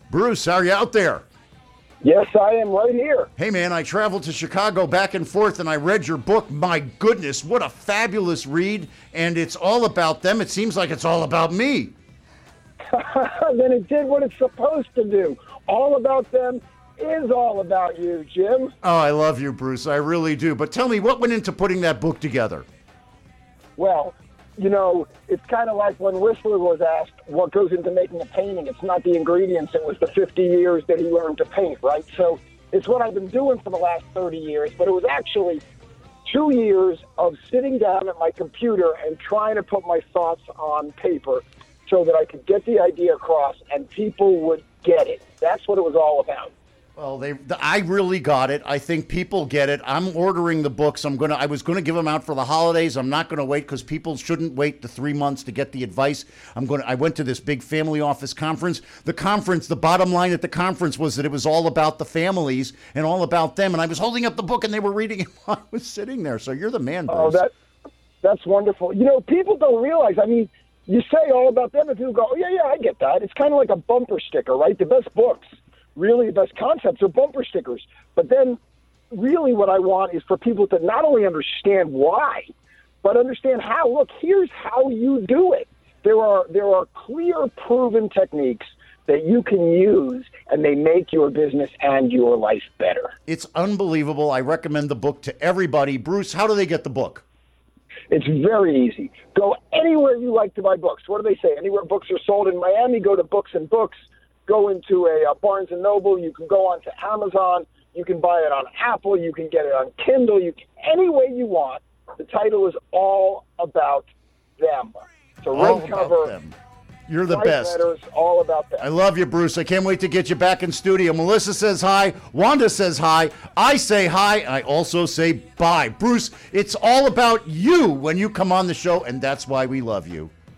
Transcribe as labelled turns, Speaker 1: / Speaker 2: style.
Speaker 1: Bruce, how are you out there?
Speaker 2: Yes, I am right here.
Speaker 1: Hey, man, I traveled to Chicago back and forth, and I read your book. My goodness, what a fabulous read. And it's all about them. It seems like it's all about me.
Speaker 2: Then it did what it's supposed to do. All About Them is all about you, Jim.
Speaker 1: Oh, I love you, Bruce. I really do. But tell me, what went into putting that book together?
Speaker 2: Well, you know, it's kind of like when Whistler was asked what goes into making a painting. It's not the ingredients. It was the 50 years that he learned to paint, right? So it's what I've been doing for the last 30 years, but it was actually 2 years of sitting down at my computer and trying to put my thoughts on paper so that I could get the idea across and people would get it. That's what it was all about.
Speaker 1: Well, I really got it. I think people get it. I'm ordering the books. I was gonna give them out for the holidays. I'm not gonna wait because people shouldn't wait the 3 months to get the advice. I went to this big family office conference. The bottom line at the conference was that it was all about the families and all about them. And I was holding up the book and they were reading it while I was sitting there. So you're the man, Bruce.
Speaker 2: Oh, that's wonderful. You know, people don't realize. I mean, you say all about them and people go, oh, yeah, I get that. It's kind of like a bumper sticker, right? The best books. Really, the best concepts are bumper stickers. But then really what I want is for people to not only understand why, but understand how. Look, here's how you do it. There are clear, proven techniques that you can use, and they make your business and your life better.
Speaker 1: It's unbelievable. I recommend the book to everybody. Bruce, how do they get the book?
Speaker 2: It's very easy. Go anywhere you like to buy books. What do they say? Anywhere books are sold in Miami, go to Books and Books. Go into a Barnes & Noble. You can go onto Amazon. You can buy it on Apple. You can get it on Kindle. Any way you want. The title is All About Them. It's a red cover.
Speaker 1: You're the best.
Speaker 2: Letters, all about them.
Speaker 1: I love you, Bruce. I can't wait to get you back in studio. Melissa says hi. Wanda says hi. I say hi. I also say bye. Bruce, it's all about you when you come on the show, and that's why we love you.